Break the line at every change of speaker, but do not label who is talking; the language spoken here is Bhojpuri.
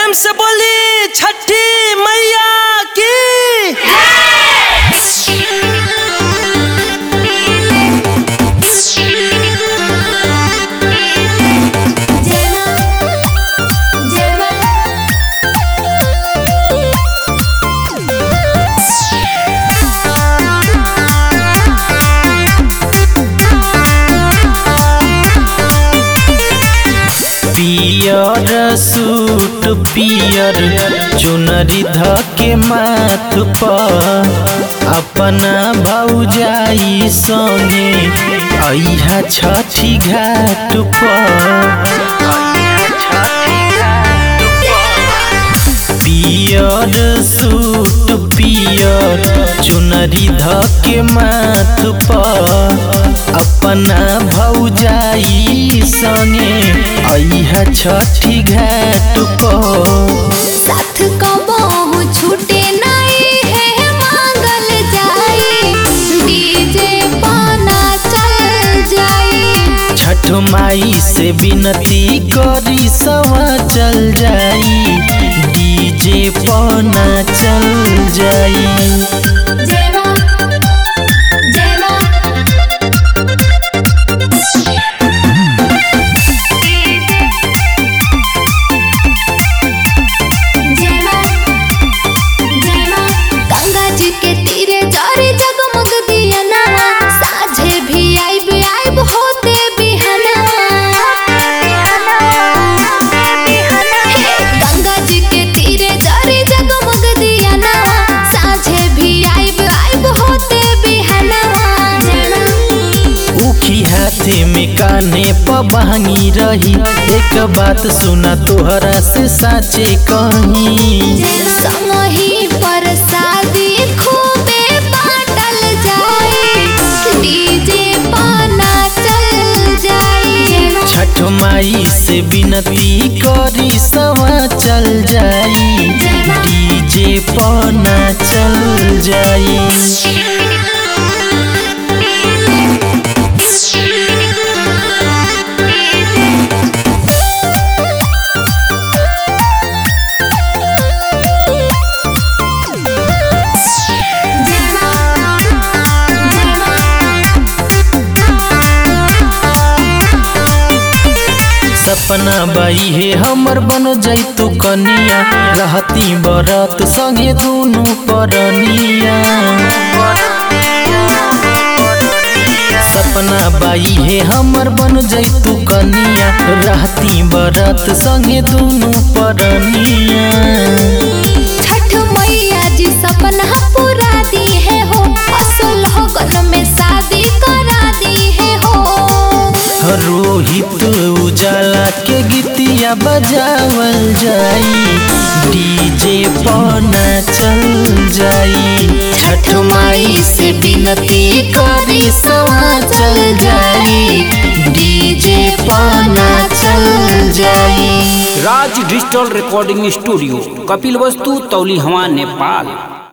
प्रेम से बोली छठी मैया की। पियर सूट पियर चुनरी धके माथ पर अपना भौजाई संगे अइहा छठी घाट पर। पियर सूट पियर चुनरी धके माथ पर अपना भौजाई संगे अइहा छठी घाट पर।
साथ कबहू छूटे नहीं है मांगल जाई, डीजे पाना चल जाई।
छठ माई से विनती करी सवा चल जाई, डीजे पाना चल जाई।
जय मां जय मां गंगा जी के तीरे जारी जगमग दिया ना, साझे भी आइब होते बिहना। गंगा जी के तीरे जारी जगमग दिया ना, साझे भी आइब होते बिहना।
उखी हाथे में काने प बहंगी रही, एक बात सुना तोहरा से साचे कहीं।
संगही पर शादी खूबे बाटल जाए, डीजे पाना चल जाए।
छठ माई से विनती करी सवा चल जाई, डीजे पाना चल जाई। सपना बाई है हमर बन जैतु कनिया, रहती बरत संगे दुनु परनिया। सपना बाई है हमर बन जैतु कनिया, रहती बरत संगे दुनु परनिया।
छठ मैया जी सपना पूरा दी है हो, असल लगन में शादी करा दी है हो।
रोहित उजाला के गीतिया बजावल जाई, डीजे पाना चल जाई। छठ माई से विनती करी सवा चल जाई, डीजे पाना चल जाई।
Raj digital recording studio, Kapil वस्तु, तौली हवा, नेपाल।